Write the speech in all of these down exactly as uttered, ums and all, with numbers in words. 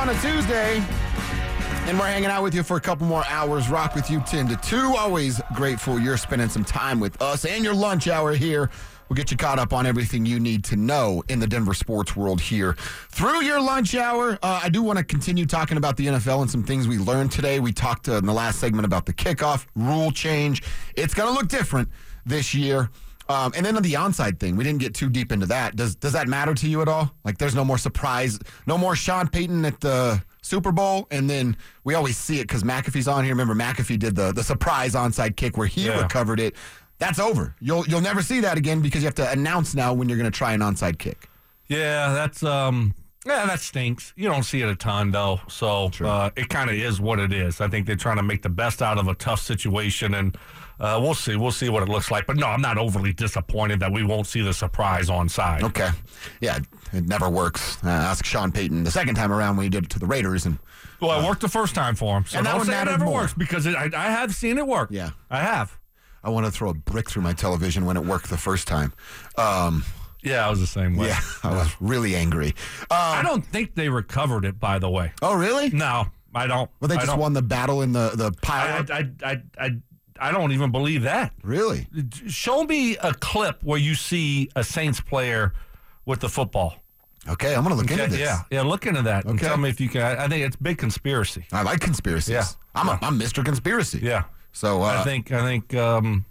on a Tuesday. And we're hanging out with you for a couple more hours. Rock with you ten to two. Always grateful you're spending some time with us. And your lunch hour here. We'll get you caught up on everything you need to know in the Denver sports world here. Through your lunch hour, uh, I do want to continue talking about the N F L and some things we learned today. We talked uh, in the last segment about the kickoff rule change. It's going to look different this year. Um, and then on the onside thing, we didn't get too deep into that. Does does that matter to you at all? Like, there's no more surprise, no more Sean Payton at the Super Bowl, and then we always see it because McAfee's on here. Remember, McAfee did the the surprise onside kick where he yeah. recovered it. That's over. You'll you'll never see that again because you have to announce now when you're going to try an onside kick. Yeah, that's um, yeah, that stinks. You don't see it a ton though, so uh, it kind of is what it is. I think they're trying to make the best out of a tough situation, and uh, we'll see. We'll see what it looks like. But no, I'm not overly disappointed that we won't see the surprise onside. Okay, yeah, it never works. Uh, ask Sean Payton the second time around when he did it to the Raiders, and well, it worked the first time for him. So and that don't one say it never more. works because it, I, I have seen it work. Yeah, I have. I want to throw a brick through my television when it worked the first time. Um, yeah, I was the same way. Yeah, I was really angry. Um, I don't think they recovered it, by the way. Oh, really? No, I don't. Well, they I just don't. won the battle in the, the pile. I, I, I, I, I don't even believe that. Really? Show me a clip where you see a Saints player with the football. Okay, I'm going to look okay, into this. Yeah, yeah, look into that. Okay. And tell me if you can. I think it's big conspiracy. I like conspiracies. Yeah. I'm, yeah. A, I'm Mister Conspiracy. Yeah. So uh, I think I think um,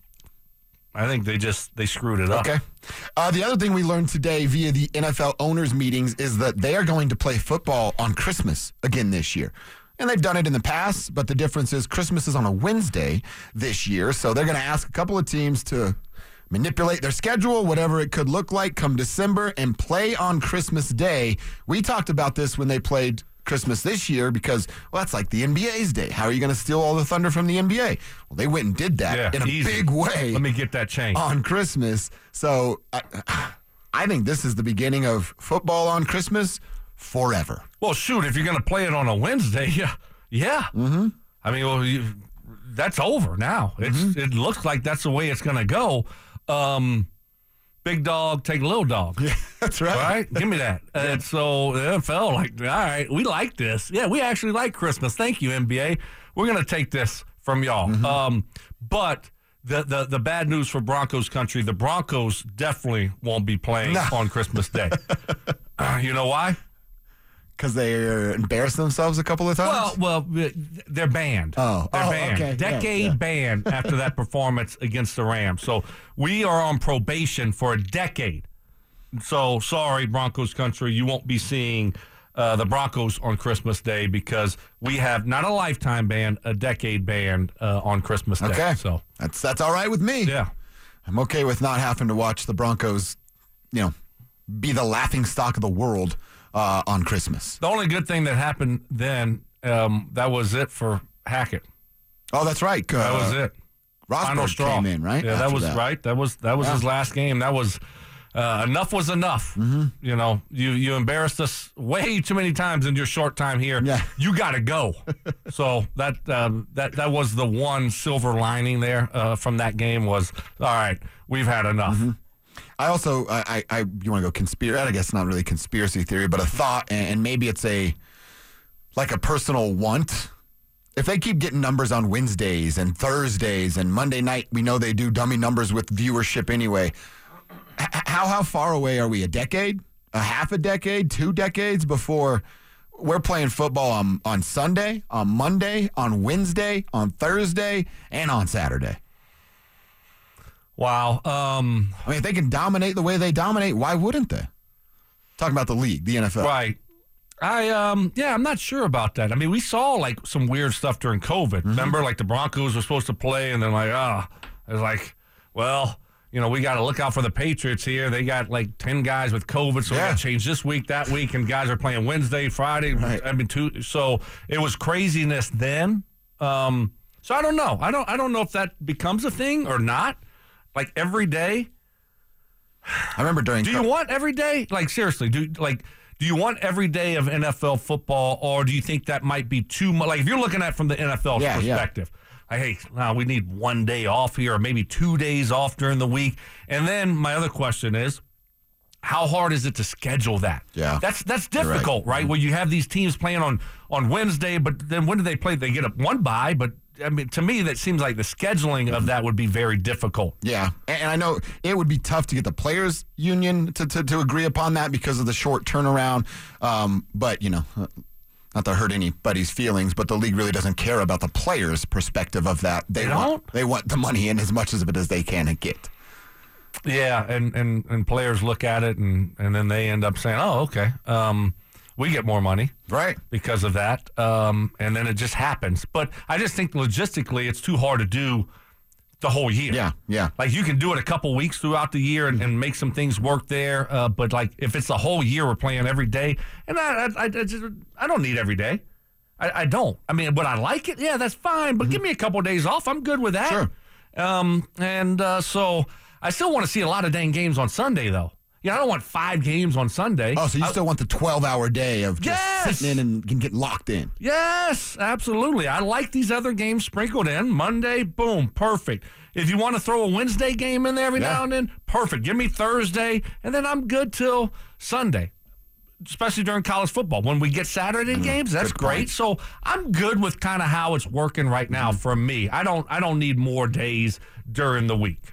I think they just they screwed it up. Okay. Uh, the other thing we learned today via the N F L owners meetings is that they are going to play football on Christmas again this year. And they've done it in the past, but the difference is Christmas is on a Wednesday this year. So they're going to ask a couple of teams to manipulate their schedule, whatever it could look like come December, and play on Christmas Day. We talked about this when they played Christmas this year because, well, that's like the N B A's day. How are you going to steal all the thunder from the N B A? Well, they went and did that yeah, in a easy. big way. Let me get that change. On Christmas. So I, I think this is the beginning of football on Christmas forever. Well, shoot, if you're going to play it on a Wednesday, yeah. Yeah. Mm-hmm. I mean, well, you, that's over now. It's Mm-hmm. It looks like that's the way it's going to go. Um, big dog, take little dog. Yeah, that's right. Right? Give me that. And so the N F L, like, all right, we like this. Yeah, we actually like Christmas. Thank you, N B A. We're going to take this from y'all. Mm-hmm. Um, but the, the the bad news for Broncos country, the Broncos definitely won't be playing No. on Christmas Day. uh, you know why? Because they embarrassed themselves a couple of times? Well, well, they're banned. Oh, they're oh, banned. okay. Decade Yeah, yeah. ban after that performance against the Rams. So we are on probation for a decade. So sorry, Broncos country, you won't be seeing uh, the Broncos on Christmas Day because we have not a lifetime ban, a decade ban uh, on Christmas Day. Okay. So that's that's all right with me. yeah, I'm okay with not having to watch the Broncos, you know, be the laughing stock of the world uh, on Christmas. the only good thing that happened then, um, that was it for Hackett. Oh, that's right. Uh, That was it. Final Rosberg straw. came in, right? Yeah, that After was right. That was that was Yeah. his last game. That was uh, enough was enough. Mm-hmm. You know, you you embarrassed us way too many times in your short time here. Yeah. You got to go. So that um, that that was the one silver lining there uh, from that game was all right. We've had enough. Mm-hmm. I also, I, I, I you want to go conspiracy? I guess not really conspiracy theory, but a thought, and, and maybe it's a like a personal want. If they keep getting numbers on Wednesdays and Thursdays and Monday night, we know they do dummy numbers with viewership anyway. H- how how far away are we? A decade? A half a decade? Two decades before we're playing football on on Sunday, on Monday, on Wednesday, on Thursday, and on Saturday? Wow. Um, I mean, if they can dominate the way they dominate, why wouldn't they? Talking about the league, the N F L. Right. I um yeah, I'm not sure about that. I mean, we saw like some weird stuff during COVID. Mm-hmm. Remember, like the Broncos were supposed to play, and then like ah, it was like, well, you know, we got to look out for the Patriots here. They got like ten guys with COVID, so Yeah. we got to change this week, that week, and guys are playing Wednesday, Friday. Right. I mean, two. So it was craziness then. Um, so I don't know. I don't. I don't know if that becomes a thing or not. Like every day. I remember during. Do you want every day? Like seriously, do like do you want every day of N F L football, or do you think that might be too much? Like if you're looking at it from the N F L Yeah, yeah. perspective, like hey, now we need one day off here, or maybe two days off during the week. And then my other question is, how hard is it to schedule that? Yeah. That's that's difficult, right. right? Where you have these teams playing on, on Wednesday, but then when do they play? They get a one bye, but I mean, to me, that seems like the scheduling of that would be very difficult. Yeah, and I know it would be tough to get the players' union to, to, to agree upon that because of the short turnaround. Um, but, you know, not to hurt anybody's feelings, but the league really doesn't care about the players' perspective of that. They, They want, don't? They want the money in as much of it as they can get. Yeah, and, and, and players look at it, and, and then they end up saying, oh, okay, um, we get more money. Right. Because of that, um, and then it just happens. But I just think logistically it's too hard to do the whole year. Yeah, yeah. Like you can do it a couple weeks throughout the year and, and make some things work there, uh, but like if it's the whole year we're playing every day, and I I, I, I, just, I don't need every day. I, I don't. I mean, would I like it? Yeah, that's fine, but mm-hmm. give me a couple of days off. I'm good with that. Sure. Um, and uh, so I still want to see a lot of dang games on Sunday, though. Yeah, I don't want five games on Sunday. Oh, so you I, still want the twelve-hour day of just yes! sitting in and, and getting locked in. Yes, absolutely. I like these other games sprinkled in. Monday, boom, perfect. If you want to throw a Wednesday game in there every yeah. now and then, perfect. Give me Thursday, and then I'm good till Sunday, especially during college football. When we get Saturday mm, games, that's great. So I'm good with kind of how it's working right now mm. for me. I don't, I don't need more days during the week.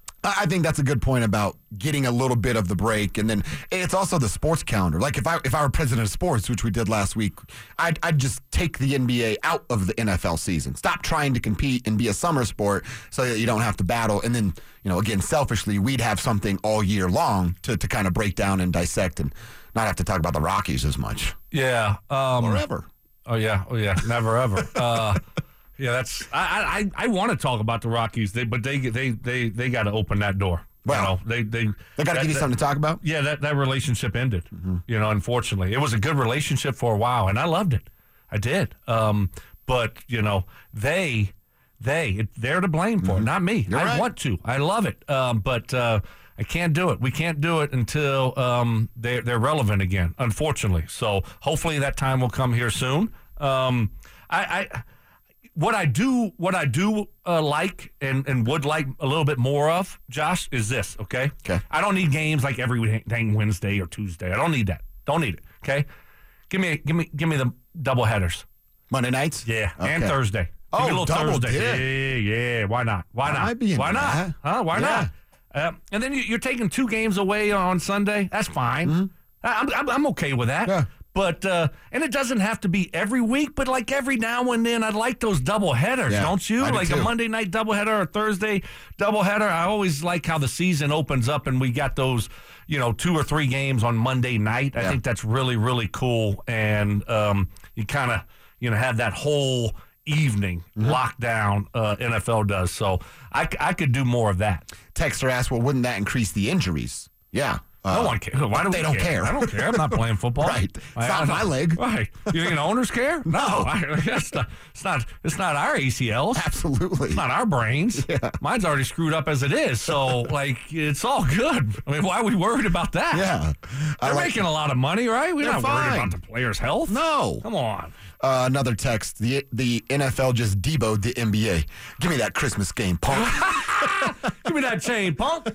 I think that's a good point about getting a little bit of the break, and then it's also the sports calendar. Like if I if I were president of sports, which we did last week, I'd, I'd just take the N B A out of the N F L season. Stop trying to compete and be a summer sport so that you don't have to battle. And then, you know, again, selfishly, we'd have something all year long to, to kind of break down and dissect and not have to talk about the Rockies as much. Yeah. Um, or ever. Oh, yeah. Oh, yeah. Never, ever. Uh Yeah, that's. I I, I want to talk about the Rockies, they, but they they they they got to open that door. Well, you know, they they they got to give you that, something to talk about. Yeah, that, that relationship ended. Mm-hmm. You know, unfortunately, it was a good relationship for a while, and I loved it. I did. Um, but you know, they they they're to blame for mm-hmm. it, not me. You're I right. want to. I love it. Um, but uh, I can't do it. We can't do it until um, they're they're relevant again. Unfortunately, so hopefully that time will come here soon. Um, I. I What I do, what I do uh, like and, and would like a little bit more of, Josh, is this. Okay. Okay. I don't need games like every dang Wednesday or Tuesday. I don't need that. Don't need it. Okay. Give me, give me, give me the double headers. Monday nights. Yeah, okay. and Thursday. Oh, give me a little double Thursday. dip. Yeah, yeah. Why not? Why I not? might be Why into not? that. Huh? Why Yeah. not? Um, and then you, you're taking two games away on Sunday. That's fine. Mm-hmm. I'm, I'm I'm okay with that. Yeah. But, uh, and it doesn't have to be every week, but like every now and then, I'd like those double headers, Yeah, don't you? I do Like too. a Monday night doubleheader or a Thursday doubleheader. I always like how the season opens up and we got those, you know, two or three games on Monday night. I Yeah. think that's really, really cool. And um, you kind of, you know, have that whole evening Mm-hmm. locked down, uh, N F L does. So I, I could do more of that. Texter asked, well, wouldn't that increase the injuries? Yeah. Uh, No one cares. Why do they we don't care? care. I don't care. I'm not playing football. Right. It's I, not I my don't- leg. Right. You think the owners care? No. I, that's not, it's not. It's not our A C Ls. Absolutely. It's not our brains. Yeah. Mine's already screwed up as it is. So like, it's all good. I mean, why are we worried about that? Yeah. I They're like- making a lot of money, right? We're They're not worried fine. about the players' health. No. Come on. Uh, another text. The the N F L just deboed the N B A. Give me that Christmas game, punk. Give me that chain, punk.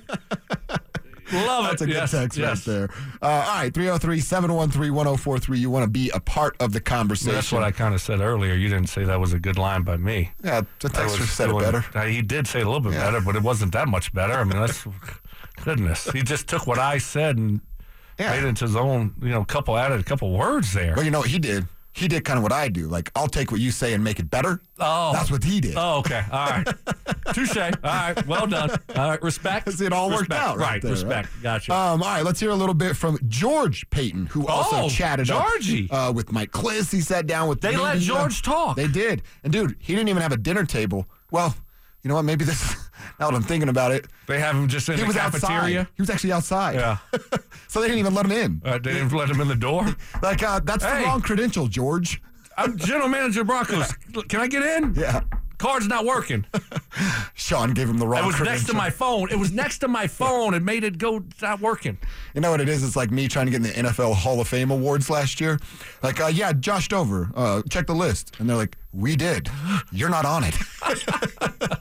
Love That's it. a good Yes, text yes. right there. Uh, all right, three oh three, seven one three, one oh four three. You want to be a part of the conversation. That's what I kind of said earlier. You didn't say that was a good line by me. Yeah, the That texter was- said it was- better. uh, He did say it a little bit Yeah. better, but it wasn't that much better. I mean, that's goodness. He just took what I said and Yeah. made it into his own. You know, couple added a couple words there. Well, you know what he did? He did kind of what I do. Like, I'll take what you say and make it better. Oh. That's what he did. Oh, okay. All right. Touche. All right. Well done. All right. Respect. See, it all worked Respect. out right Right. there, Respect. Gotcha. Um, all right, let's hear a little bit from George Payton, who also Oh, chatted Georgie. up uh, with Mike Kliss. He sat down with They let media. George talk. They did. And, dude, he didn't even have a dinner table. Well, you know what? Maybe this, now that I'm thinking about it, They have him just in he the was cafeteria. outside. He was actually outside. Yeah. So they didn't even let him in. Uh, they didn't let him in the door. Like, uh, that's Hey. the wrong credential, George. I'm general manager of Broncos. Can I get in? Yeah. Card's not working. Sean gave him the wrong It was credential. next to my phone. It was next to my phone. It made it go not working. You know what it is? It's like me trying to get in the N F L Hall of Fame awards last year. Like, uh, yeah, Josh Dover, uh, check the list. And they're like, we did. You're not on it.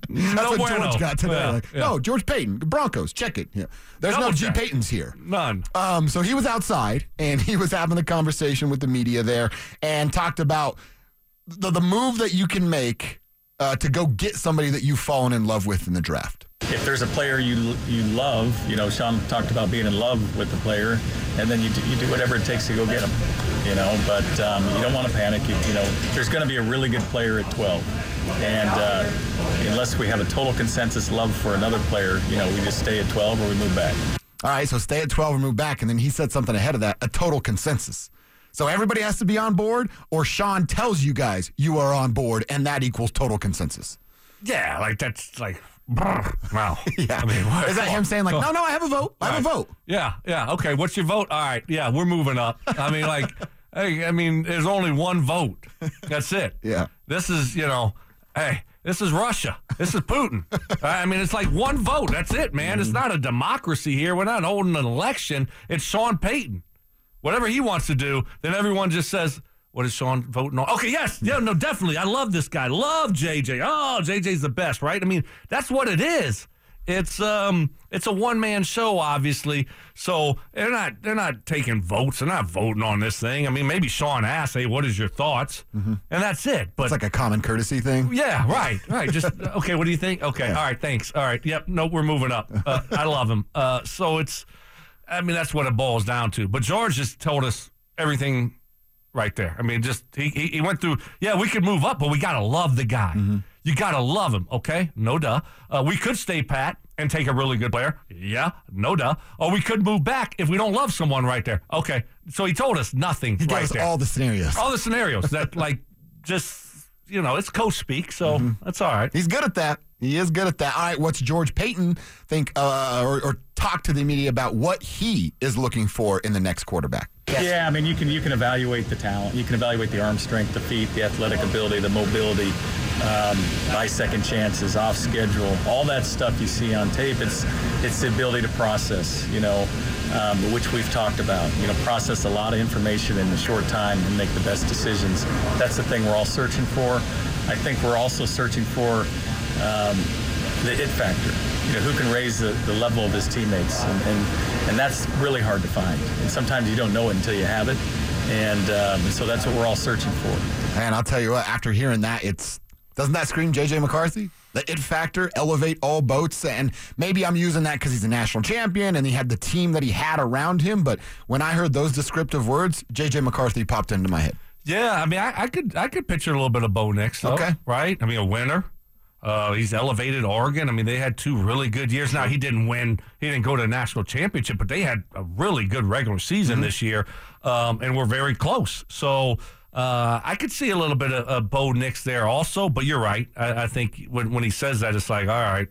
That's No what bueno. George got today. Yeah, like, yeah. No, George Payton, Broncos, check it. Yeah. There's Double no G check. Paytons here. None. Um, so he was outside, and he was having a conversation with the media there and talked about the, the move that you can make uh, to go get somebody that you've fallen in love with in the draft. If there's a player you you love, you know, Sean talked about being in love with the player, and then you do, you do whatever it takes to go get him, you know. But um, you don't want to panic. You, you know, there's going to be a really good player at twelve, and uh, unless we have a total consensus love for another player, you know, we just stay at twelve or we move back. All right, so stay at twelve or move back, and then he said something ahead of that, a total consensus. So everybody has to be on board, or Sean tells you guys you are on board, and that equals total consensus. Yeah, like that's like, wow. Yeah. I mean, what, is that him saying like, no, no, I have a vote. I have a Right. vote. Yeah, yeah. Okay, what's your vote? All right, yeah, we're moving up. I mean, like, hey, I mean, there's only one vote. That's it. Yeah. This is, you know, hey, this is Russia. This is Putin. I mean, it's like one vote. That's it, man. It's not a democracy here. We're not holding an election. It's Sean Payton. Whatever he wants to do, then everyone just says, what is Sean voting on? Okay, yes. Yeah, no, definitely. I love this guy. Love J J. Oh, J J's the best, right? I mean, that's what it is. It's um, it's a one-man show, obviously. So they're not they're not taking votes. They're not voting on this thing. I mean, maybe Sean asked, "Hey, what is your thoughts?" Mm-hmm. And that's it. But It's like a common courtesy thing. yeah, right, right. Just okay. What do you think? Okay, Yeah. all right. Thanks. All right. Yep. No, we're moving up. Uh, I love him. Uh, so it's, I mean, that's what it boils down to. But George just told us everything right there. I mean, just he he, he went through. Yeah, we could move up, but we gotta love the guy. Mm-hmm. You gotta love him. Okay, no duh. Uh, we could stay pat and take a really good player. Yeah, no duh. Or we could move back if we don't love someone right there. Okay, so he told us nothing He gave right us there. all the scenarios. all the scenarios that like just you know it's coach speak. So Mm-hmm. that's all right. He's good at that. He is good at that. All right, what's George Payton think uh, or, or talk to the media about what he is looking for in the next quarterback? Yeah, I mean, you can you can evaluate the talent. You can evaluate the arm strength, the feet, the athletic ability, the mobility, um, buy second chances, off schedule, all that stuff you see on tape. It's it's the ability to process, you know, um, which we've talked about. You know, process a lot of information in a short time and make the best decisions. That's the thing we're all searching for. I think we're also searching for um, the it factor. You know, who can raise the, the level of his teammates, and, and and that's really hard to find. And sometimes you don't know it until you have it, and, um, and so that's what we're all searching for. And I'll tell you what, after hearing that, it's doesn't that scream J J McCarthy? The it factor, elevate all boats. And maybe I'm using that because he's a national champion and he had the team that he had around him. But when I heard those descriptive words, J J McCarthy popped into my head. Yeah, I mean, I, I could I could picture a little bit of Bo Nix, though, Okay. right? I mean, a winner. Uh, he's elevated Oregon. I mean, they had two really good years. Now, he didn't win. He didn't go to a national championship, but they had a really good regular season Mm-hmm. this year, um, and we're very close. So uh, I could see a little bit of, of Bo Nix there also, but you're right. I, I think when, when he says that, it's like, all right,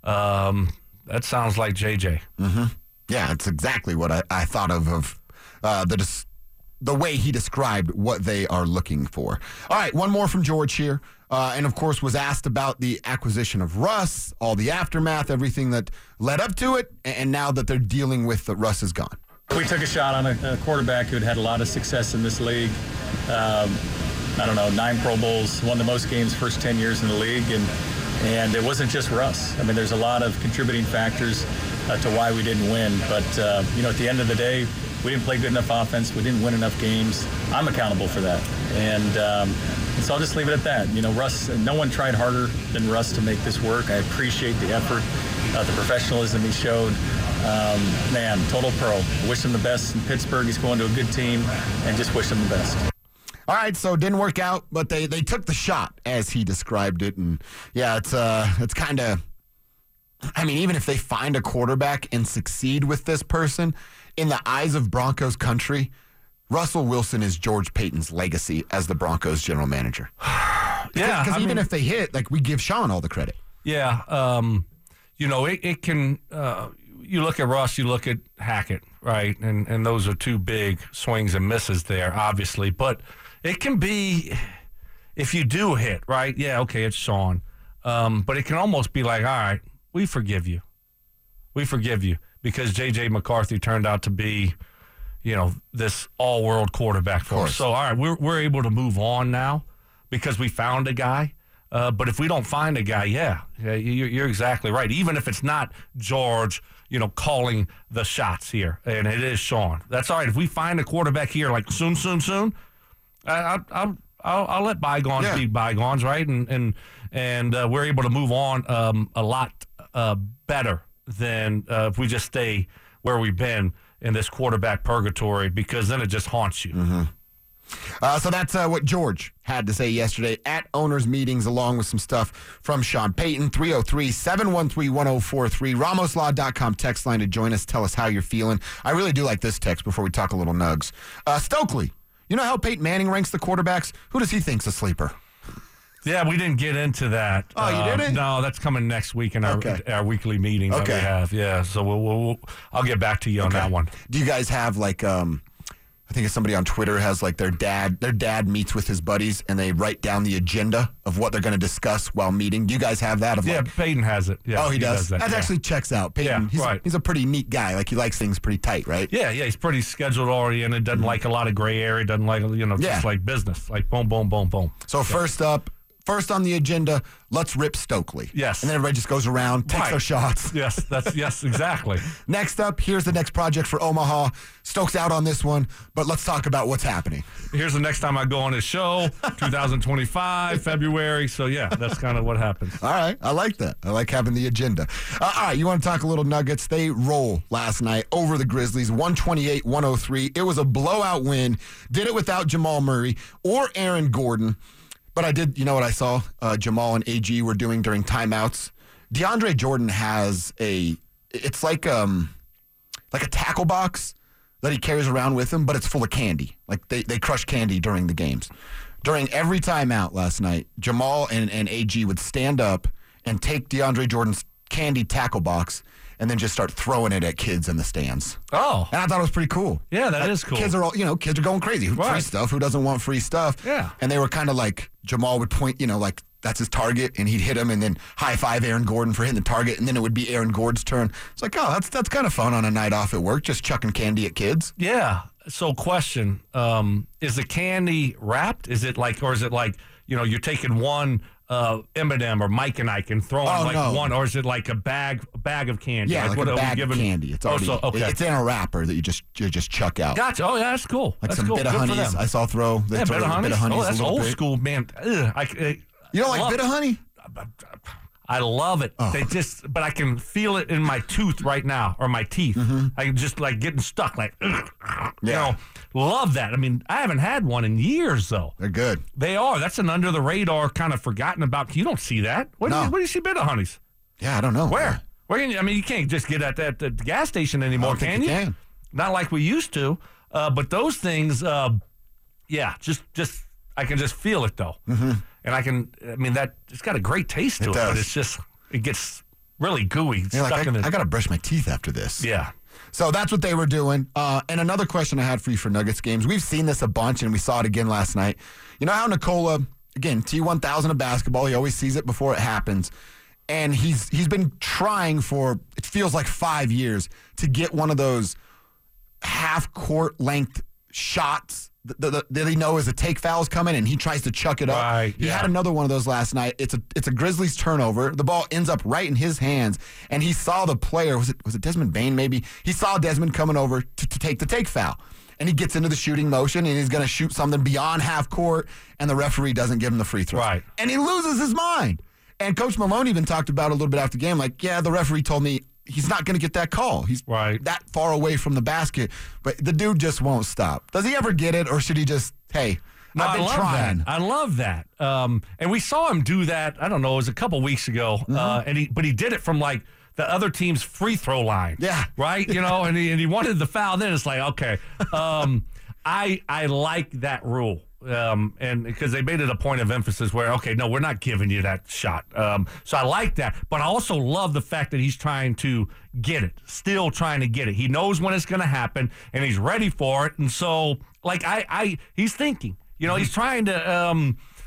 um, that sounds like J J. Yeah, it's exactly what I, I thought of of uh, the dis- the way he described what they are looking for. All right, one more from George here. Uh, and, of course, was asked about the acquisition of Russ, all the aftermath, everything that led up to it, and now that they're dealing with that Russ is gone. We took a shot on a, a quarterback who'd had a lot of success in this league. Um, I don't know, nine Pro Bowls, won the most games first ten years in the league, and and it wasn't just Russ. I mean, there's a lot of contributing factors uh, to why we didn't win. But, uh, you know, at the end of the day, we didn't play good enough offense. We didn't win enough games. I'm accountable for that. And, um, and so I'll just leave it at that. You know, Russ, no one tried harder than Russ to make this work. I appreciate the effort, uh, the professionalism he showed. Um, man, total pro. Wish him the best in Pittsburgh. He's going to a good team, and just wish him the best. All right, so it didn't work out, but they, they took the shot, as he described it. And, yeah, it's uh, it's kind of, I mean, even if they find a quarterback and succeed with this person, in the eyes of Broncos country, Russell Wilson is George Payton's legacy as the Broncos general manager. Yeah, Because I even mean- if they hit, like, we give Sean all the credit. Yeah, um, you know, it, it can, uh, you look at Russ, you look at Hackett, right? And and those are two big swings and misses there, obviously. But it can be, if you do hit, right? Yeah, okay, it's Sean. Um, but it can almost be like, all right, we forgive you. We forgive you because J J McCarthy turned out to be, you know, this all-world quarterback for us. course. So, all right, we're, we're able to move on now because we found a guy. Uh, but if we don't find a guy, yeah, yeah you're, you're exactly right. Even if it's not George, you know, calling the shots here, and it is Sean, that's all right. If we find a quarterback here, like soon, soon, soon, I, I, I'll, I'll, I'll let bygones yeah. be bygones, right? And and and uh, we're able to move on um, a lot uh, better than uh, if we just stay where we've been in this quarterback purgatory, because then it just haunts you. Mm-hmm. Uh, so that's uh, what George had to say yesterday at owners' meetings, along with some stuff from Sean Payton. three oh three, seven one three, one oh four three. Ramos Law dot com text line to join us. Tell us how you're feeling. I really do like this text before we talk a little Nugs. Uh, Stokely, you know how Peyton Manning ranks the quarterbacks? Who does he think's a sleeper? Yeah, we didn't get into that. Oh, you um, didn't? No, that's coming next week in our Okay. our weekly meeting that Okay. we have. Yeah, so we'll, we'll, we'll I'll get back to you on Okay. that one. Do you guys have like um I think it's somebody on Twitter has like their dad their dad meets with his buddies and they write down the agenda of what they're going to discuss while meeting. Do you guys have that? Of Yeah, like, Peyton has it. Yeah, oh, he, does. that. That yeah. actually checks out. Peyton, Yeah, he's, right. he's a pretty neat guy. Like he likes things pretty tight, right? Yeah, yeah, he's pretty scheduled oriented. Doesn't like a lot of gray area. Doesn't like you know Yeah. just like business. Like boom, boom, boom, boom. So first up, first on the agenda, let's rip Stokely. Yes. And then everybody just goes around, takes Right. their shots. Yes, that's yes, exactly. Next up, here's the next project for Omaha. Stokes out on this one, but let's talk about what's happening. Here's the next time I go on his show, twenty twenty-five, February. So yeah, that's kind of what happens. All right. I like that. I like having the agenda. Uh, all right. You want to talk a little Nuggets? They roll last night over the Grizzlies, one twenty-eight one oh three. It was a blowout win. Did it without Jamal Murray or Aaron Gordon. But I did, you know what I saw uh, Jamal and A G were doing during timeouts? DeAndre Jordan has a, it's like um, like a tackle box that he carries around with him, but it's full of candy. Like they, they crush candy during the games. During every timeout last night, Jamal and, and A G would stand up and take DeAndre Jordan's candy tackle box and then just start throwing it at kids in the stands. Oh, And I thought it was pretty cool. yeah, that Like, is cool. Kids are all, you know, kids are going crazy. Who free Right. stuff? Who doesn't want free stuff? Yeah. And they were kind of like, Jamal would point, you know, like that's his target, and he'd hit him, and then high five Aaron Gordon for hitting the target, and then it would be Aaron Gordon's turn. It's like, oh, that's that's kind of fun on a night off at work, just chucking candy at kids. Yeah. So, question: um, is the candy wrapped? Is it like, or is it like, you know, you're taking one uh, M and M or Mike and Ike and throwing Oh, like no. one, or is it like a bag, a bag of candy? Yeah, like, what a are we bag of giving- candy. It's Oh, already, so- okay. it's in a wrapper that you just you just chuck out. Gotcha. Oh, yeah, that's cool. Like that's some cool. bit of Good for honeys. them. I saw throw. They Yeah, throw bit of a honeys. bit of honeys Oh, a that's little old bit. school, man. Ugh, I, I, You don't like love- bit of honey? I love it. Oh. They just, but I can feel it in my tooth right now, or my teeth. I can just like getting stuck, like, ugh, you Mm-hmm. Yeah. know, love that. I mean, I haven't had one in years, though. They're good. They are. That's an under the radar, kind of forgotten about. You don't see that. Where, No. do, you, where do you see bit of honeys? Yeah, I don't know. Where? Where? Can you, I mean, you can't just get at that at the gas station anymore, I don't think can you you? can. Not like we used to. Uh, but those things, uh, yeah, just just I can just feel it though, mm-hmm. and I can. I mean, that it's got a great taste to It it, does. but it's just it gets really gooey, You're stuck like, in I, it. I got to brush my teeth after this. Yeah. So that's what they were doing. Uh, and another question I had for you for Nuggets games. We've seen this a bunch, and we saw it again last night. You know how Nikola, again, T one thousand of basketball, he always sees it before it happens. And he's he's been trying for, it feels like five years, to get one of those half-court length shots that, that, that he knows is a take foul's coming, and he tries to chuck it up. Right, He yeah. had another one of those last night. It's a it's a Grizzlies turnover. The ball ends up right in his hands, and he saw the player. Was it was it Desmond Bain? Maybe he saw Desmond coming over to, to take the take foul, and he gets into the shooting motion, and he's going to shoot something beyond half court, and the referee doesn't give him the free throw. Right. And he loses his mind. And Coach Malone even talked about it a little bit after the game, like, yeah, the referee told me he's not going to get that call. He's Right. that far away from the basket, but the dude just won't stop. Does he ever get it, or should he just, hey, No, I've I been love trying. that. I love that. Um, and we saw him do that. I don't know. It was a couple weeks ago, Mm-hmm. uh, and he but he did it from like the other team's free throw line. Yeah. Right. You know, and he and he wanted the foul. Then it's like, okay, um, I I like that rule. Um, and because they made it a point of emphasis where, okay, no, we're not giving you that shot. Um, so I like that, but I also love the fact that he's trying to get it, still trying to get it. He knows when it's going to happen, and he's ready for it. And so, like, I, I, he's thinking, you know, he's trying to, um,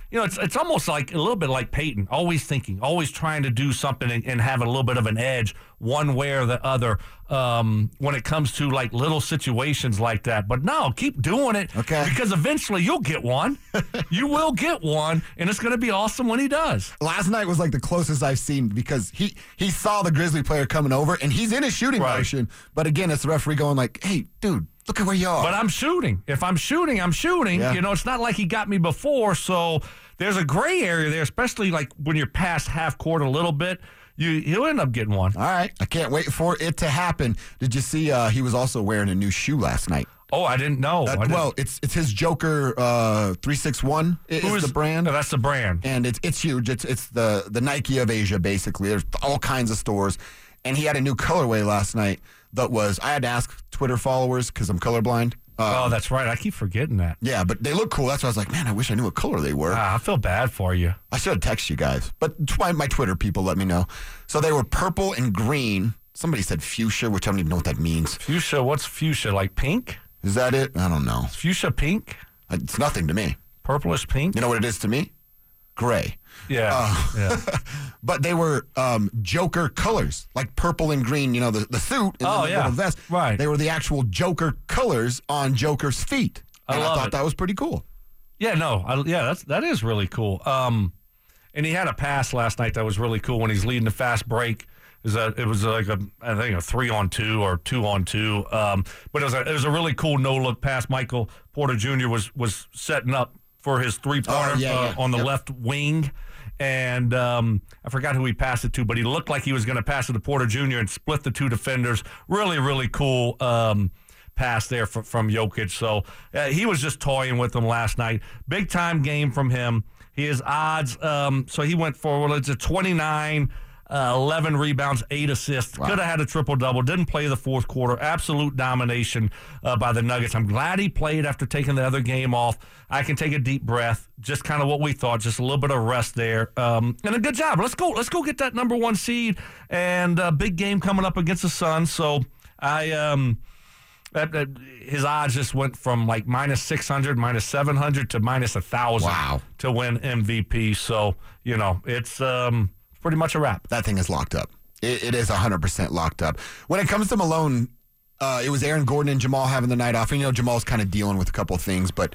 you know, it's it's almost like a little bit like Peyton, always thinking, always trying to do something and, and have a little bit of an edge one way or the other um, when it comes to like little situations like that. But no, keep doing it, Okay. because eventually you'll get one. You will get one, and it's going to be awesome when he does. Last night was like the closest I've seen because he he saw the Grizzly player coming over and he's in his shooting Right. motion. But again, it's the referee going like, "Hey, dude, look at where you are." But I'm shooting. If I'm shooting, I'm shooting. Yeah. You know, it's not like he got me before. So there's a gray area there, especially like when you're past half court a little bit. You he'll end up getting one. All right, I can't wait for it to happen. Did you see? Uh, he was also wearing a new shoe last night. Oh, I didn't know. Uh, I didn't. well, it's it's his Joker uh, three six one is Who the brand. No, that's the brand. And it's it's huge. It's it's the the Nike of Asia, basically. There's all kinds of stores, and he had a new colorway last night that was. I had to ask Twitter followers because I'm colorblind. Uh, Oh, that's right. I keep forgetting that. yeah, but they look cool. That's why I was like, man, I wish I knew what color they were. Ah, I feel bad for you. I should have texted you guys, but my, my Twitter people let me know. So they were purple and green. Somebody said fuchsia, which I don't even know what that means. Fuchsia, what's fuchsia? Like pink? Is that it? I don't know. Fuchsia pink? It's nothing to me. Purplish pink? You know what it is to me? Gray. Yeah. Uh, yeah. But they were um, Joker colors, like purple and green, you know, the, the suit and Oh, the yeah. little vest. Right. They were the actual Joker colors on Joker's feet. I And I love thought it. that was pretty cool. Yeah, no, I, yeah, that's that is really cool. Um, and he had a pass last night that was really cool when he's leading the fast break. It was, a, it was like a I think a three on two or two on two. Um, but it was a it was a really cool no look pass. Michael Porter Junior was was setting up for his three pointer Oh, yeah, uh, yeah. on the Yep. left wing. And um, I forgot who he passed it to, but he looked like he was going to pass it to Porter Junior and split the two defenders. Really, really cool um, pass there from, from Jokic. So uh, he was just toying with them last night. Big time game from him. His odds, um, so he went forward. It's a twenty-nine, uh, eleven rebounds, eight assists. Wow. Could have had a triple-double. Didn't play the fourth quarter. Absolute domination uh, by the Nuggets. I'm glad he played after taking the other game off. I can take a deep breath. Just kind of what we thought. Just a little bit of rest there. Um, and a good job. Let's go. Let's go get that number one seed. And a big game coming up against the Suns. So I... Um, That, that, his odds just went from like minus six hundred, minus seven hundred to minus one thousand Wow. to win M V P. So, you know, it's um, pretty much a wrap. That thing is locked up. It, it is one hundred percent locked up. When it comes to Malone, uh, it was Aaron Gordon and Jamal having the night off. And, you know, Jamal's kind of dealing with a couple of things. But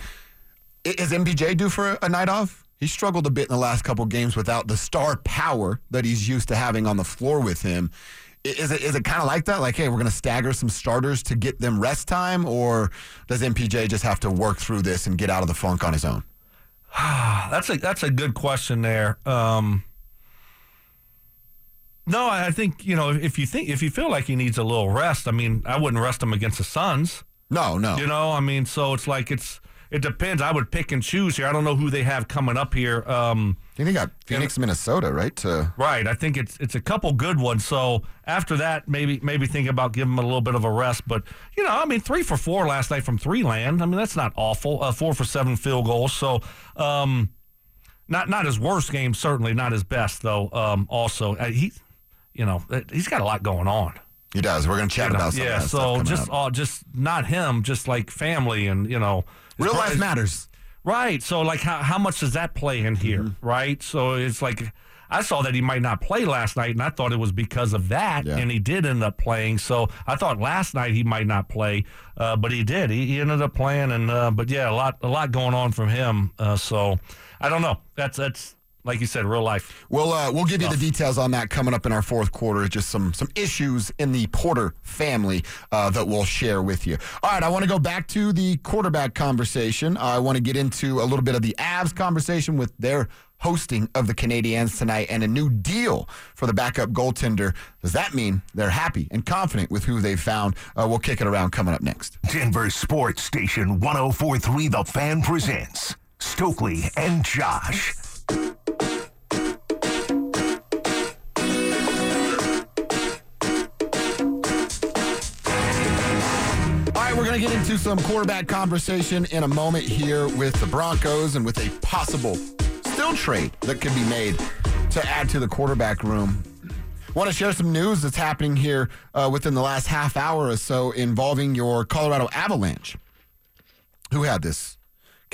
i- is M P J due for a, a night off? He struggled a bit in the last couple of games without the star power that he's used to having on the floor with him. Is it is it kind of like that? Like, hey, we're going to stagger some starters to get them rest time? Or does M P J just have to work through this and get out of the funk on his own? That's a that's a good question there. Um, no, I think, you know, if you think if you feel like he needs a little rest, I mean, I wouldn't rest him against the Suns. No, no. You know, I mean, so it's like it's it depends. I would pick and choose here. I don't know who they have coming up here. Um, I think they got Phoenix, Minnesota, right? To Right, I think it's it's a couple good ones. So after that, maybe maybe think about giving him a little bit of a rest. But you know, I mean, three for four last night from three land. I mean, that's not awful. Uh, four for seven field goals. So um, not not his worst game, certainly not his best though. Um, also, uh, he, you know, he's got a lot going on. He does. We're going to chat You know, about some yeah, of that stuff so coming just up. all just not him, just like family and you know, Real his- life matters. Right. So, like, how, how much does that play in here, Mm-hmm. right? So it's like I saw that he might not play last night, and I thought it was because of that, Yeah. and he did end up playing. So I thought last night he might not play, uh, but he did. He, he ended up playing, and uh, but yeah, a lot a lot going on from him. Uh, so I don't know. That's that's like you said, real life. We'll uh, we'll give you the details on that coming up in our fourth quarter. Just some some issues in the Porter family uh, that we'll share with you. All right, I want to go back to the quarterback conversation. I want to get into a little bit of the Avs conversation with their hosting of the Canadiens tonight and a new deal for the backup goaltender. Does that mean they're happy and confident with who they've found? Uh, we'll kick it around coming up next. Denver Sports Station one oh four point three The Fan presents Stokely and Josh. All right, we're going to get into some quarterback conversation in a moment here with the Broncos and with a possible still trade that could be made to add to the quarterback room. Want to share some news that's happening here uh, within the last half hour or so involving your Colorado Avalanche. Who had this?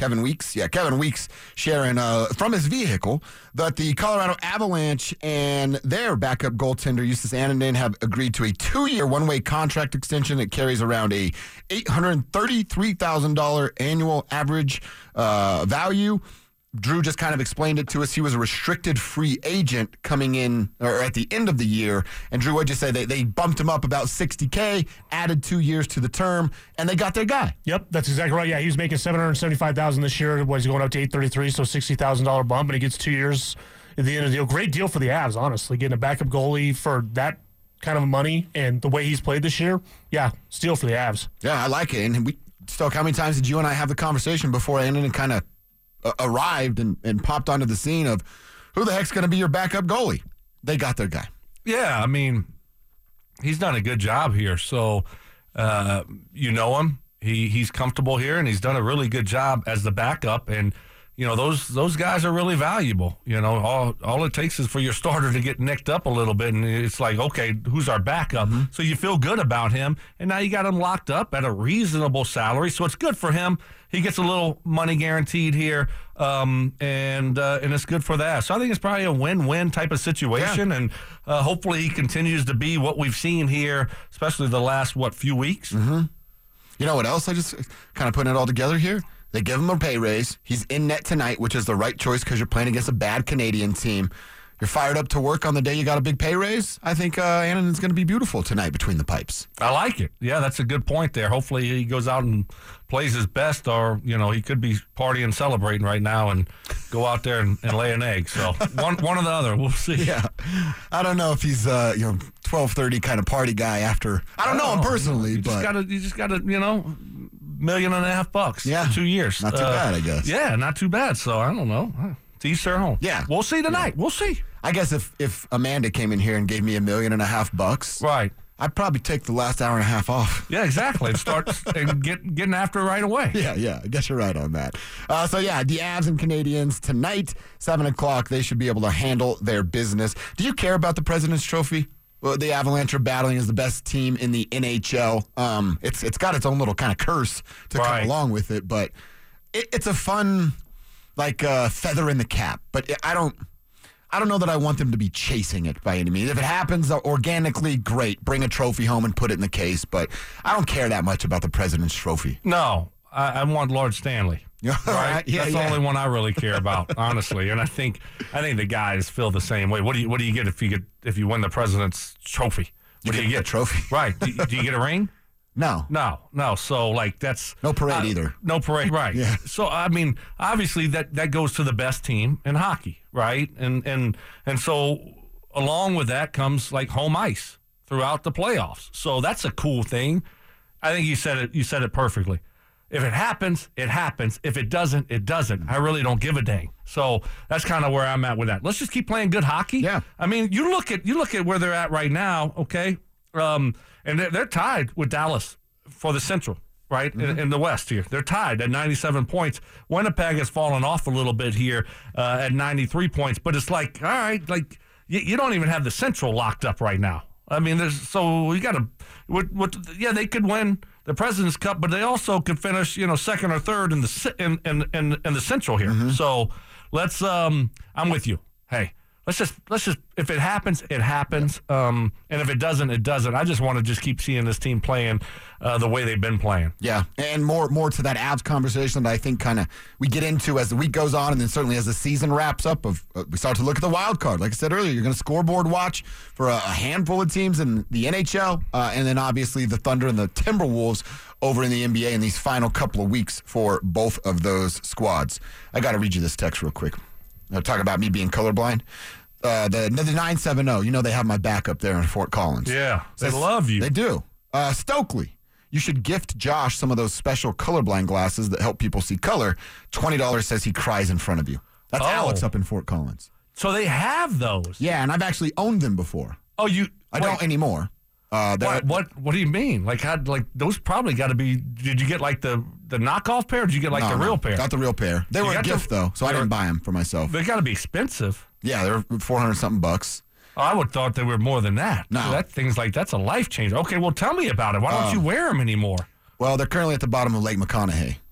Kevin Weeks. Yeah, Kevin Weeks sharing uh, from his vehicle that the Colorado Avalanche and their backup goaltender, Justus Annunen, have agreed to a two-year one-way contract extension that carries around a eight hundred thirty-three thousand dollars annual average uh, value. Drew just kind of explained it to us. He was a restricted free agent coming in or at the end of the year. And Drew, what'd you say? They, they bumped him up about sixty K, added two years to the term, and they got their guy. Yep, that's exactly right. Yeah, he was making seven hundred seventy-five thousand dollars this year. Was going up to eight thirty-three, so sixty thousand dollars bump, and he gets two years at the end of the deal. Great deal for the Avs, honestly. Getting a backup goalie for that kind of money and the way he's played this year, yeah, steal for the Avs. Yeah, I like it. And we, Stoke, how many times did you and I have the conversation before Annunen kind of uh, arrived and, and popped onto the scene of who the heck's going to be your backup goalie? They got their guy. Yeah, I mean, he's done a good job here. So, uh, you know him. He He's comfortable here, and he's done a really good job as the backup. And, you know, those those guys are really valuable. You know, all all it takes is for your starter to get nicked up a little bit, and it's like, okay, who's our backup? Mm-hmm. So you feel good about him, and now you got him locked up at a reasonable salary, so it's good for him. He gets a little money guaranteed here, um, and uh, and it's good for that. So I think it's probably a win-win type of situation, yeah. and uh, hopefully he continues to be what we've seen here, especially the last, what, few weeks. Mm-hmm. You know what else? I just kind of putting it all together here. They give him a pay raise. He's in net tonight, which is the right choice because you're playing against a bad Canadian team. You're fired up to work on the day you got a big pay raise. I think uh, Annunen's going to be beautiful tonight between the pipes. I like it. Yeah, that's a good point there. Hopefully he goes out and plays his best, or, you know, he could be partying, celebrating right now and go out there and, and lay an egg. So one one or the other. We'll see. Yeah. I don't know if he's, uh, you know, twelve thirty kind of party guy after. I don't know him personally, you but. Just gotta, you just got to, you know, million and a half bucks yeah. for two years. Not too uh, bad, I guess. Yeah, not too bad. So I don't know. To each their home. Yeah. We'll see tonight. Yeah. We'll see. I guess if, if Amanda came in here and gave me a million and a half bucks, right, I'd probably take the last hour and a half off. Yeah, exactly. And start and get getting after it right away. Yeah, yeah. I guess you're right on that. Uh, so, yeah, the Avs and Canadians tonight, seven o'clock, they should be able to handle their business. Do you care about the President's Trophy? Well, the Avalanche are battling as the best team in the N H L. Um, it's It's got its own little kind of curse to right. come along with it, but it, it's a fun, like, uh, feather in the cap. But I don't... I don't know that I want them to be chasing it by any means. If it happens organically, great. Bring a trophy home and put it in the case. But I don't care that much about the President's Trophy. No, I, I want Lord Stanley. Yeah, right? yeah, That's yeah. the only one I really care about, honestly. And I think I think the guys feel the same way. What do you What do you get if you get if you win the President's Trophy? What you do you get? get? A trophy, right? Do, do you get a ring? No. No, no. So, like, that's... No parade uh, either. No parade, right. Yeah. So, I mean, obviously, that, that goes to the best team in hockey, right? And, and, and so, along with that comes, like, home ice throughout the playoffs. So, that's a cool thing. I think you said it You said it perfectly. If it happens, it happens. If it doesn't, it doesn't. I really don't give a dang. So, that's kind of where I'm at with that. Let's just keep playing good hockey. Yeah. I mean, you look at you look at where they're at right now, okay? Um, and they're, they're tied with Dallas for the Central, right, mm-hmm. in, in the West here. They're tied at ninety-seven points. Winnipeg has fallen off a little bit here uh, at ninety-three points. But it's like, all right, like you, you don't even have the Central locked up right now. I mean, there's so we got to, what, what, yeah, they could win the President's Cup, but they also could finish, you know, second or third in the in in in, in the Central here. Mm-hmm. So let's, um, I'm with you. Hey. Let's just, let's just, if it happens, it happens. Um, and if it doesn't, it doesn't. I just want to just keep seeing this team playing uh, the way they've been playing. Yeah, and more more to that Avs conversation that I think kind of we get into as the week goes on, and then certainly as the season wraps up, of uh, we start to look at the wild card. Like I said earlier, you're going to scoreboard watch for a, a handful of teams in the N H L, uh, and then obviously the Thunder and the Timberwolves over in the N B A in these final couple of weeks for both of those squads. I got to read you this text real quick. They're talking about me being colorblind. Uh, the the nine seven zero, you know they have my backup there in Fort Collins. Yeah, they Says, love you. They do. Uh, Stokely, you should gift Josh some of those special colorblind glasses that help people see color. twenty dollars says he cries in front of you. That's Oh. Alex up in Fort Collins. So they have those. Yeah, and I've actually owned them before. Oh, you? I wait, don't anymore. Uh, they're- What, what? What do you mean? Like, how? Like those probably got to be. Did you get like the the knockoff pair? Or did you get like no, the no, real pair? Got the real pair. They You were a got gift the- though, so I they didn't were- buy them for myself. They got to be expensive. Yeah, they're four hundred something bucks. Oh, I would have thought they were more than that. No. That thing's like that's a life changer. Okay, well, tell me about it. Why don't Uh, you wear them anymore? Well, they're currently at the bottom of Lake McConaughey.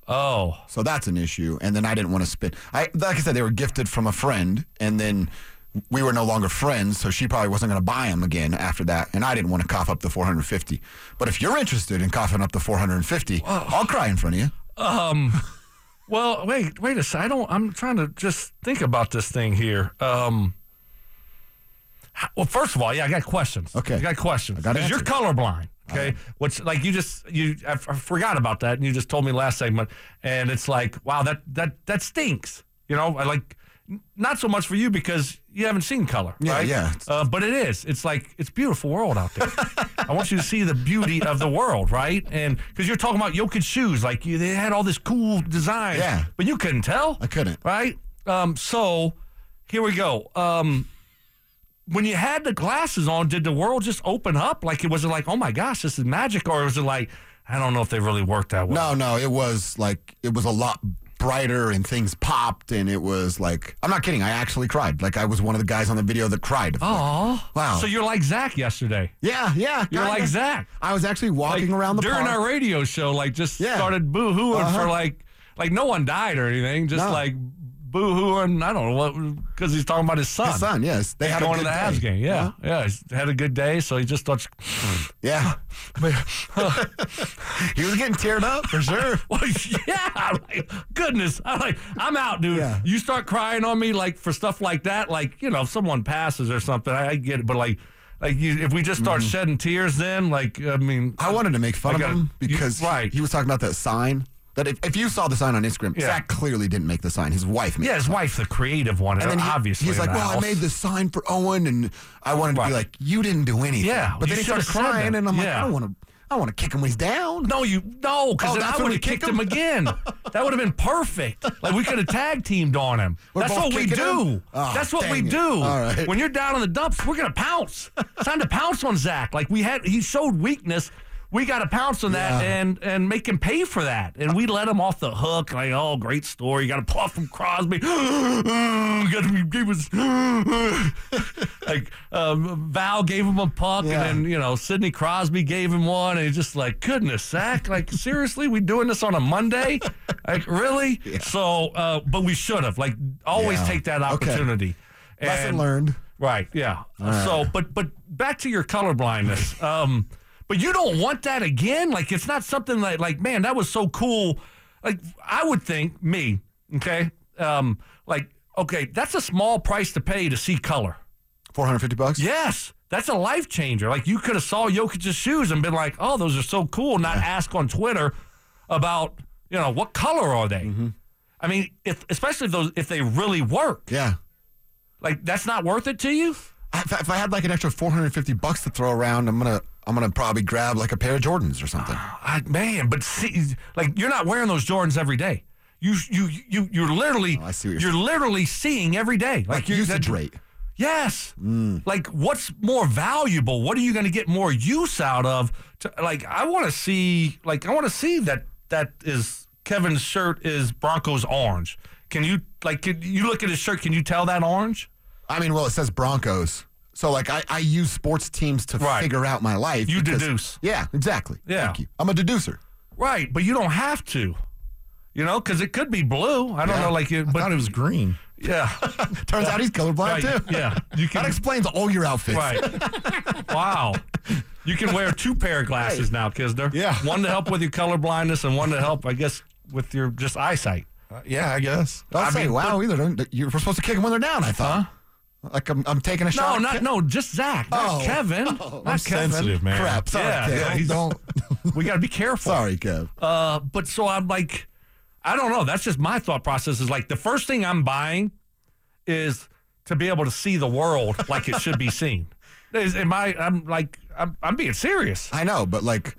Oh. So that's an issue. And then I didn't want to spend. I like I said, they were gifted from a friend, and then we were no longer friends, so she probably wasn't going to buy them again after that. And I didn't want to cough up the four hundred fifty. But if you're interested in coughing up the four hundred fifty, oh. I'll cry in front of you. Um. Well, wait, wait a second. I don't. I'm trying to just think about this thing here. Um. Well, first of all, yeah, I got questions. Okay, I got questions. I got because you're colorblind. Okay, right. Which like you just you I, I forgot about that, and you just told me last segment, and it's like, wow, that that that stinks. You know, I like not so much for you because you haven't seen color, yeah, right? Yeah, uh, but it is. It's like it's a beautiful world out there. I want you to see the beauty of the world, right? And because you're talking about Jokic shoes, like you, they had all this cool design, yeah, but you couldn't tell. I couldn't, right? Um, so here we go. Um, When you had the glasses on, did the world just open up? Like, it was it like, oh my gosh, this is magic? Or was it like, I don't know if they really worked that way? No, no, it was like, it was a lot brighter and things popped, and it was like, I'm not kidding, I actually cried. Like, I was one of the guys on the video that cried. Oh, wow. So you're like Zach yesterday. Yeah, yeah. You're kinda. like Zach. I was actually walking like, around the during park. our radio show, like, just yeah. started boo-hooing uh-huh. for like, like no one died or anything, just no. like boo-hooing, I don't know what, because he's talking about his son. His son, yes. They had going a to good the day. Avs game. Yeah, uh-huh. yeah. He had a good day, so he just thought, yeah. He was getting teared up for sure. Well, yeah, I'm like, goodness, I'm like, I'm out, dude. Yeah. You start crying on me like for stuff like that, like, you know, if someone passes or something, I, I get it, but like, like you, if we just start mm-hmm. shedding tears, then like, I mean, I wanted to make fun of him because you, right. he was talking about that sign. That if, if you saw the sign on Instagram, yeah. Zach clearly didn't make the sign. His wife made yeah, it. Yeah, his wife's the creative one, and then he, obviously. He's like, well, house. I made the sign for Owen, and I wanted to right. be like, you didn't do anything. Yeah, but then he started crying, and I'm yeah. like, I don't want to. I want to kick him when he's down. No, you no, because oh, then I would have kicked him, him again. That would have been perfect. Like we could have tag teamed on him. We're That's what we do. Oh, That's what we it. do. All right. When you're down in the dumps, we're gonna pounce. It's time to pounce on Zach. Like we had, he showed weakness. We got to pounce on that yeah. and and make him pay for that. And we let him off the hook. Like, oh, great story. You got a puff from Crosby. got to give us like um, Val gave him a puck, yeah. and then you know Sidney Crosby gave him one, and he's just like, goodness, Zach. Like seriously, we doing this on a Monday? Like really? Yeah. So, uh, but we should have like always yeah. take that opportunity. Okay. Lesson learned. Right. Yeah. Right. So, but but back to your colorblindness. Um, But you don't want that again? Like, it's not something like, like, man, that was so cool. Like, I would think, me, okay, um, like, okay, that's a small price to pay to see color. four hundred fifty bucks? Yes. That's a life changer. Like, you could have saw Jokic's shoes and been like, oh, those are so cool, not yeah. ask on Twitter about, you know, what color are they? Mm-hmm. I mean, if especially if those if they really work. Yeah. Like, that's not worth it to you? If, if I had, like, an extra four hundred fifty bucks to throw around, I'm going to... I'm gonna probably grab like a pair of Jordans or something. Uh, man, but see, like you're not wearing those Jordans every day. You you you you're literally oh, I see what you're, you're literally seeing every day. Like, like usage rate. Yes. Mm. Like what's more valuable? What are you going to get more use out of? To, like I want to see. Like I want to see that that is Kevin's shirt is Broncos orange. Can you like? Can you look at his shirt? Can you tell that orange? I mean, well, it says Broncos. So, like, I, I use sports teams to right. figure out my life. You because, deduce. Yeah, exactly. Yeah. Thank you. I'm a deducer. Right, but you don't have to. You know, because it could be blue. I don't yeah. know, like, it, I but thought it was green. Yeah. Turns out he's colorblind, right. too. Yeah. You can, that explains all your outfits. Right. Wow. You can wear two pair of glasses right. now, Kisner. Yeah. One to help with your color blindness and one to help, I guess, with your just eyesight. Uh, yeah, I guess. I'll I say, mean, wow, either don't, you're supposed to kick them when they're down, I thought. Huh? Like I'm, I'm taking a shot. No, not Ke- no, just Zach, not oh. Kevin. Oh, not I'm Kevin. sensitive, man. Crap. Sorry, Yeah, Kev. yeah, he's- don't. We got to be careful. Sorry, Kev. Uh, but so I'm like, I don't know. That's just my thought process. Is like the first thing I'm buying is to be able to see the world like it should be seen. Is, am I? I'm like, I'm, I'm being serious. I know, but like,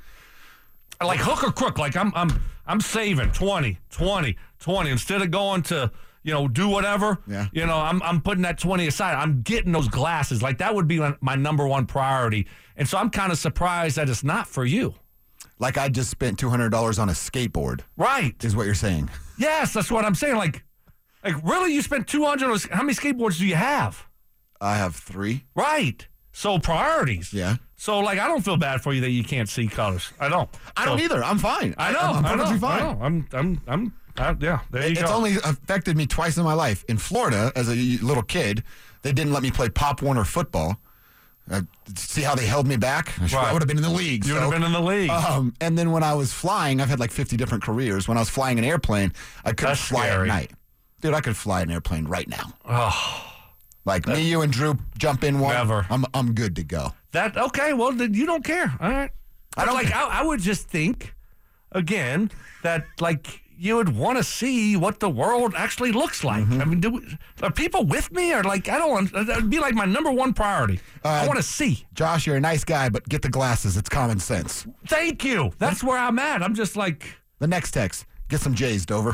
like hook or crook. Like I'm, I'm, I'm saving twenty, twenty, twenty instead of going to. You know, do whatever. Yeah. You know, I'm I'm putting that twenty aside. I'm getting those glasses. Like that would be my, my number one priority. And so I'm kind of surprised that it's not for you. like I just spent two hundred dollars on a skateboard. Right. Is what you're saying. Yes, that's what I'm saying. Like, like really, you spent two hundred dollars. How many skateboards do you have? I have three. Right. So priorities. Yeah. So, like, I don't feel bad for you that you can't see colors. I don't. I don't So- either. I'm fine. I know. I'm I know. perfectly fine. I know. I'm, I'm, I'm, I, yeah, there you It's go. only affected me twice in my life. In Florida, as a little kid, they didn't let me play Pop Warner football. Uh, see how they held me back? I, should- I Right. would have been in the league. You would so- have been in the league. Um, and then when I was flying, I've had like fifty different careers. When I was flying an airplane, I couldn't That's fly scary. at night. Dude, I could fly an airplane right now. oh, Like me, you, and Drew jump in one. Never. I'm I'm good to go. that, okay, well, then you don't care. All right. I don't like, care. I, I would just think, again, that, like, you would want to see what the world actually looks like. Mm-hmm. I mean, do we, are people with me? Or, like, I don't want, that would be like my number one priority. I Uh, want to see. Josh, you're a nice guy, but get the glasses. It's common sense. Thank you. That's where I'm at. I'm just like, The next text, get some J's, Dover.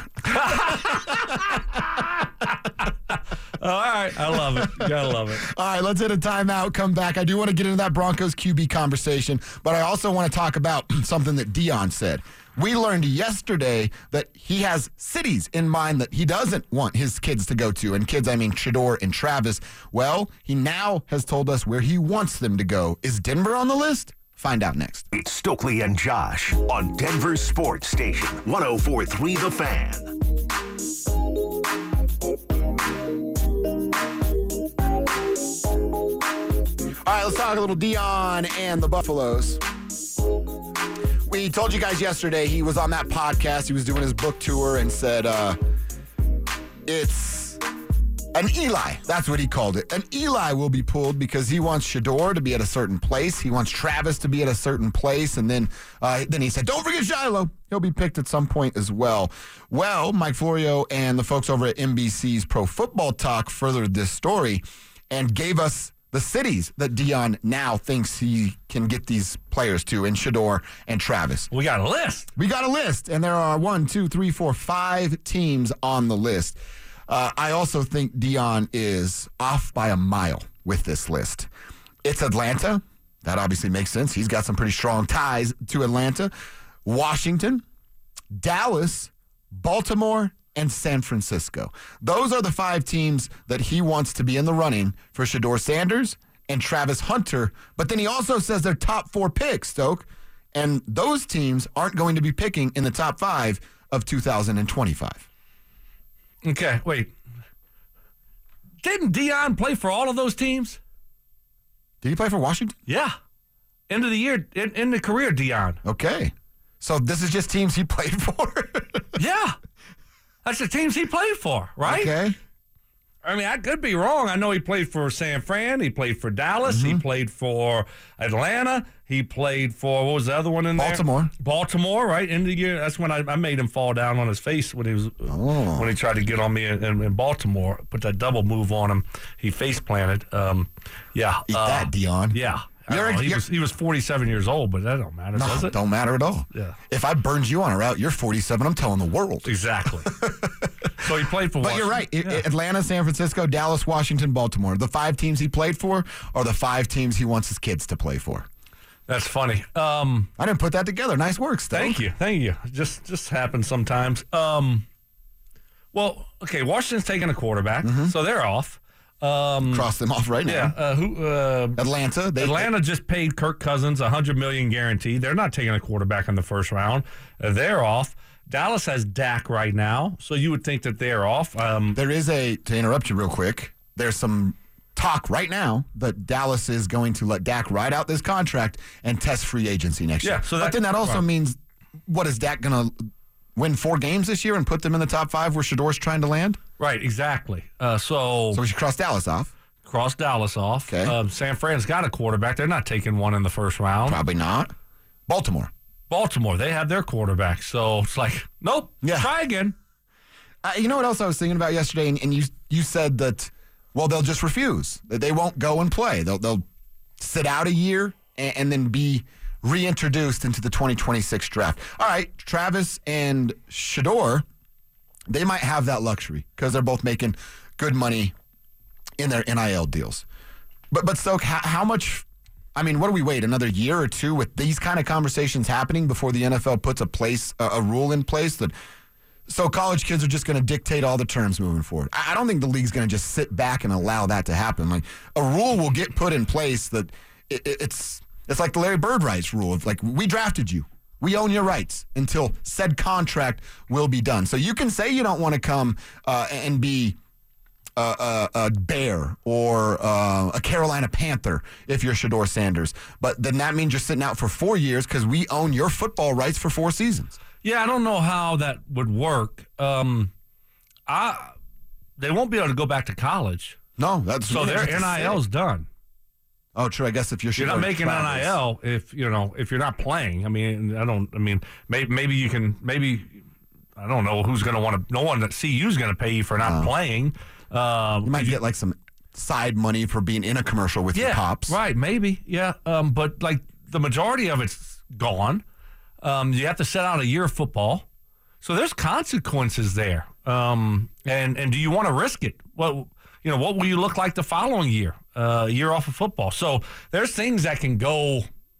all right, I love it. Gotta love it. All right, let's hit a timeout, come back. I do want to get into that Broncos Q B conversation, but I also want to talk about something that Dion said. We learned yesterday that he has cities in mind that he doesn't want his kids to go to. And kids, I mean Shador and Travis. Well, he now has told us where he wants them to go. Is Denver on the list? Find out next. It's Stokely and Josh on Denver's Sports Station, one oh four point three The Fan. All right, let's talk a little Dion and the Buffaloes. We told you guys yesterday he was on that podcast. He was doing his book tour and said uh, it's an Eli. That's what he called it. An Eli will be pulled because he wants Shador to be at a certain place. He wants Travis to be at a certain place. And then uh, then he said, don't forget Shiloh. He'll be picked at some point as well. Well, Mike Florio and the folks over at N B C's Pro Football Talk furthered this story and gave us the cities that Dion now thinks he can get these players to in Shador and Travis. We got a list. We got a list, and there are one, two, three, four, five teams on the list. Uh, I also think Dion is off by a mile with this list. It's Atlanta. That obviously makes sense. He's got some pretty strong ties to Atlanta. Washington, Dallas, Baltimore, and San Francisco. Those are the five teams that he wants to be in the running for Shador Sanders and Travis Hunter. But then he also says they're top four picks, Stoke. And those teams aren't going to be picking in the top five of two thousand twenty-five. Okay, wait. Didn't Dion play for all of those teams? Did he play for Washington? Yeah. End of the year, in, in the career, Dion. Okay. So this is just teams he played for? Yeah. That's the teams he played for, right? Okay. I mean, I could be wrong. I know he played for San Fran. He played for Dallas. He played for Atlanta. He played for, what was the other one in there? Baltimore. Baltimore, right? End of the year. That's when I, I made him fall down on his face when he was Oh. when he tried to get on me in, in, in Baltimore. Put that double move on him. He face planted. Um, yeah. Eat uh, that, Dion. Yeah. I You're- don't know. He you're- was he was forty-seven years old, but that don't matter, No, does it? don't matter at all. Yeah. If I burned you on a route, you're forty-seven. I'm telling the world. Exactly. So he played for But you're right. I- Washington. Yeah. Atlanta, San Francisco, Dallas, Washington, Baltimore. The five teams he played for are the five teams he wants his kids to play for. That's funny. Um, I didn't put that together. Nice work, Stoke. Thank you, thank you. Just just happens sometimes. Um, well, okay. Washington's taking a quarterback, so they're off. Um, Cross them off right now. yeah. Uh, who? Uh, Atlanta. They, Atlanta just paid Kirk Cousins a hundred million guaranteed. They're not taking a quarterback in the first round. Uh, they're off. Dallas has Dak right now, so you would think that they're off. Um, There is a, to interrupt you real quick, there's some talk right now that Dallas is going to let Dak ride out this contract and test free agency next Yeah, year. so but that- then that also right. means, what is Dak going to win four games this year and put them in the top five where Shador's trying to land? right, exactly. Uh, so, So we should cross Dallas off. cross Dallas off. Okay. Um, San Fran's got a quarterback. They're not taking one in the first round. Probably not. Baltimore. Baltimore, they have their quarterback. So it's like, nope, Yeah. try again. Uh, you know what else I was thinking about yesterday? And, and you you said that, well, they'll just refuse. That they won't go and play. They'll, they'll sit out a year and, and then be reintroduced into the twenty twenty-six draft. All right, Travis and Shador, they might have that luxury because they're both making good money in their N I L deals. But, but Stoke, how, how much... I mean, what do we wait, another year or two with these kind of conversations happening before the N F L puts a place, a, a rule in place that so college kids are just going to dictate all the terms moving forward? I, I don't think the league's going to just sit back and allow that to happen. Like, a rule will get put in place that it, it, it's It's like the Larry Bird rights rule of like, we drafted you. We own your rights until said contract will be done. So you can say you don't want to come uh, and be a, a, a Bear or uh, a Carolina Panther if you're Shedeur Sanders. But then that means you're sitting out for four years because we own your football rights for four seasons. Yeah, I don't know how that would work. Um, I they won't be able to go back to college. No, that's so their N I L's done. Oh, true. I guess if you're you're not making Travis. N I L if you know if you're not playing. I mean, I don't. I mean, maybe maybe you can. Maybe I don't know who's going to want to. No one at C U is going to pay you for not uh, playing. Uh, you might you, get like some side money for being in a commercial with yeah, your pops. Right? Maybe. Yeah. Um, but like the majority of it's gone. Um, you have to set out a year of football, so there's consequences there. Um, and and do you want to risk it? Well, you know, what will you look like the following year? Uh, a year off of football. So there's things that can go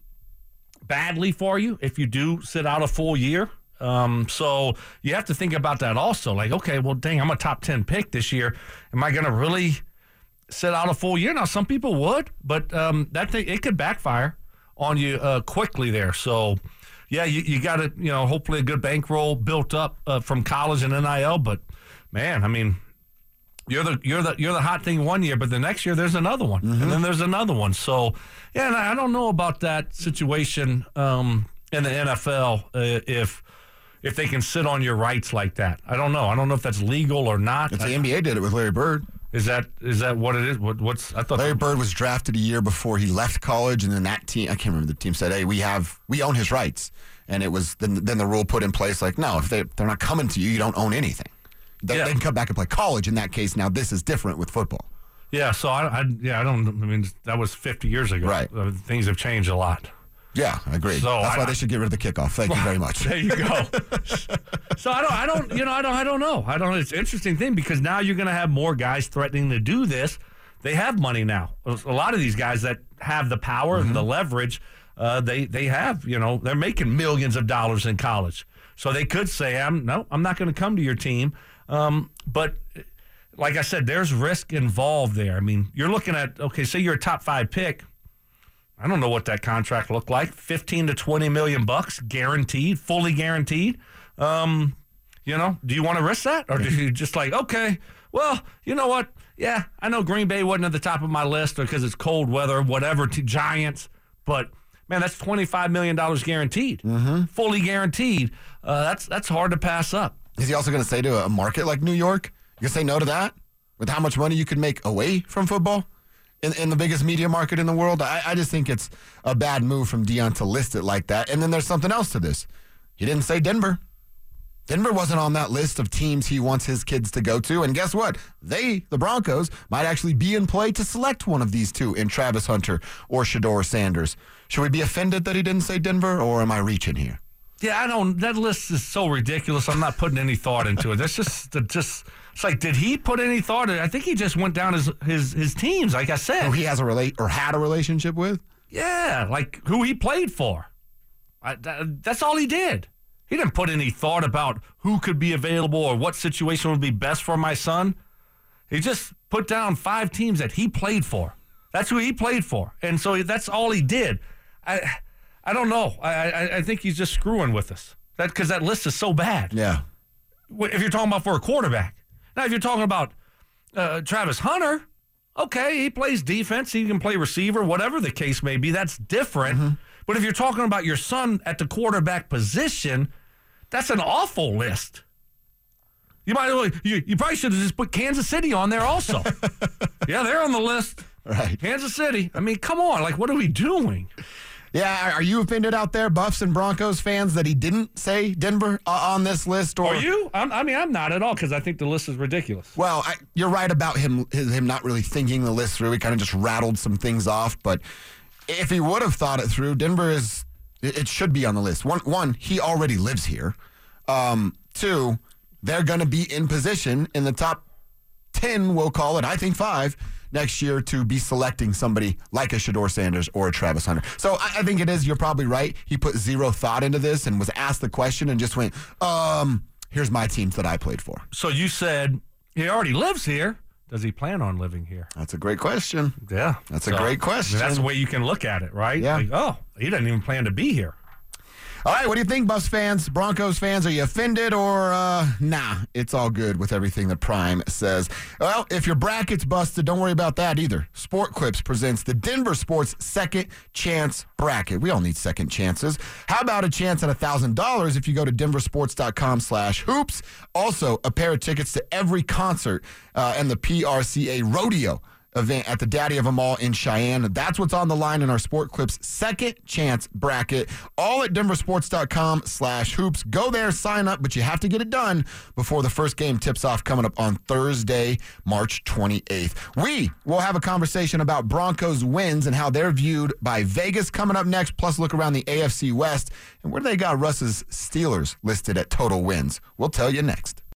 badly for you if you do sit out a full year. Um, so you have to think about that also. Like, okay, well, dang, I'm a top ten pick this year. Am I going to really sit out a full year? Now, some people would, but um, that thing, it could backfire on you uh, quickly there. So, yeah, you, you got to, you know, hopefully a good bankroll built up uh, from college and N I L. But, man, I mean, You're the you're the you're the hot thing one year, but the next year there's another one, mm-hmm. and then there's another one. So, yeah, and I don't know about that situation um, in the N F L uh, if if they can sit on your rights like that. I don't know. I don't know if that's legal or not. It's the N B A did it with Larry Bird. Is that is that what it is? What, what's I thought Larry Bird was drafted a year before he left college, and then that team I can't remember the team said, "Hey, we have we own his rights," and it was then then the rule put in place like, no, if they they're not coming to you, you don't own anything. They, yeah. they can come back and play college in that case. Now, this is different with football. Yeah, so I, I yeah, I don't, I mean, that was fifty years ago. Right. Uh, things have changed a lot. Yeah, I agree. So That's I, why they should get rid of the kickoff. Thank well, you very much. There you go. So I don't, I don't, you know, I don't, I don't know. I don't, it's an interesting thing because now you're going to have more guys threatening to do this. They have money now. A lot of these guys that have the power mm-hmm. and the leverage, uh, they, they have, you know, they're making millions of dollars in college. So they could say, I'm, no, I'm not going to come to your team. Um, but like I said, there's risk involved there. I mean, you're looking at, okay, say you're a top five pick. I don't know what that contract looked like. fifteen to twenty million bucks guaranteed, fully guaranteed. Um, you know, do you want to risk that? Or do you just like, okay, well, you know what? Yeah, I know Green Bay wasn't at the top of my list because it's cold weather, whatever, to Giants. But, man, that's twenty-five million dollars guaranteed, mm-hmm. fully guaranteed. Uh, that's that's hard to pass up. Is he also going to say to a market like New York, you going to say no to that? With how much money you could make away from football in, in the biggest media market in the world? I, I just think it's a bad move from Deion to list it like that. And then there's something else to this. He didn't say Denver. Denver wasn't on that list of teams he wants his kids to go to. And guess what? They, the Broncos, might actually be in play to select one of these two in Travis Hunter or Shedeur Sanders. Should we be offended that he didn't say Denver, or am I reaching here? Yeah, I don't. That list is so ridiculous. I'm not putting any thought into it. That's just, that just. It's like, did he put any thought in it? I think he just went down his his his teams. Like I said, who he has a relate or had a relationship with. Yeah, like who he played for. I, that, that's all he did. He didn't put any thought about who could be available or what situation would be best for my son. He just put down five teams that he played for. That's who he played for, and so that's all he did. I. I don't know. I, I I think he's just screwing with us. That because that list is so bad. Yeah. If you're talking about for a quarterback, now if you're talking about uh, Travis Hunter, okay, he plays defense, he can play receiver, whatever the case may be. That's different. Mm-hmm. But if you're talking about your son at the quarterback position, that's an awful list. You might well, you you probably should have just put Kansas City on there also. Yeah, they're on the list. Right. Kansas City. I mean, come on. Like, what are we doing? Yeah, are you offended out there, Buffs and Broncos fans, that he didn't say Denver uh, on this list? Or are you? I'm, I mean, I'm not at all because I think the list is ridiculous. Well, I, you're right about him his, him not really thinking the list through. He kind of just rattled some things off. But if he would have thought it through, Denver is it, it should be on the list. One, one he already lives here. Um, two, they're going to be in position in the top ten, we'll call it, I think five, next year to be selecting somebody like a Shedeur Sanders or a Travis Hunter. So I, I think it is, you're probably right. He put zero thought into this and was asked the question and just went, um, here's my teams that I played for. So you said he already lives here. does he plan on living here? That's a great question. Yeah. That's a great question. That's the way you can look at it, right? Yeah. Like, oh, he doesn't even plan to be here. All right, what do you think, Buffs fans, Broncos fans? Are you offended or uh, nah, it's all good with everything that Prime says? Well, if your bracket's busted, don't worry about that either. Sport Clips presents the Denver Sports Second Chance Bracket. We all need second chances. How about a chance at one thousand dollars if you go to denversports.com slash hoops? Also, a pair of tickets to every concert uh, and the P R C A Rodeo event at the Daddy of Them All in Cheyenne. That's what's on the line in our Sport Clips Second Chance Bracket. All at denversports.com slash hoops. Go there, sign up, but you have to get it done before the first game tips off coming up on Thursday, March twenty-eighth. We will have a conversation about Broncos wins and how they're viewed by Vegas coming up next, plus look around the A F C West and where they got Russ's Steelers listed at total wins. We'll tell you next.